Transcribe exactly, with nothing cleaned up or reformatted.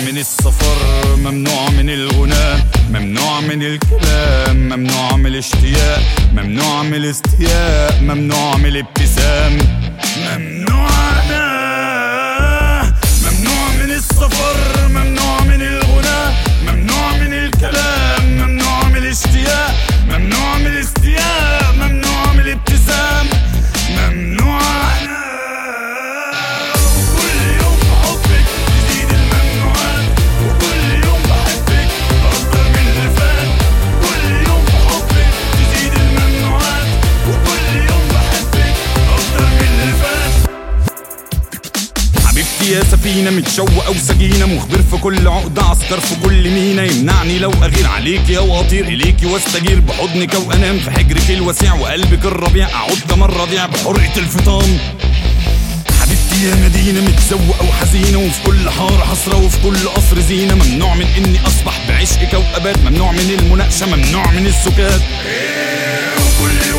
من السفر، ممنوع من الغناء، ممنوع من الكلام، ممنوع من الاشتياق، ممنوع من الاستياء، ممنوع من الابتسام. ممنوع أنا، ممنوع من السفر، ممنوع من الغناء، ممنوع من الكلام، ممنوع من الاشتياق، ممنوع من الاستياء، ممنوع من الابتسام. ممنوع أنا. وكل يوم بحبك تزيد الممنوعات، وكل يوم بحبك أكتر من اللي فات. كل يوم بحبك تزيد الممنوعات، وكل يوم بحبك أكتر من اللي فات. حبيبتي يا سفينة متشوقة وسجينة، مخبر في كل عقدة، عسكر في كل مينا، يمنعني لو أغير عليكي أو أطير إليكي واستجير بحضنك أو أنام في حجرك الوسيع وقلبك الربيع، أعود كمان رضيع بحرقة الفطام. حبيبتي يا مدينة متزوقة وحزينة، وفي كل حارة حسرة وفي كل قصر زينة، ممنوع من إني أصبح بعشق كوكبات، ممنوع من المناقشة، ممنوع من السكات. وكل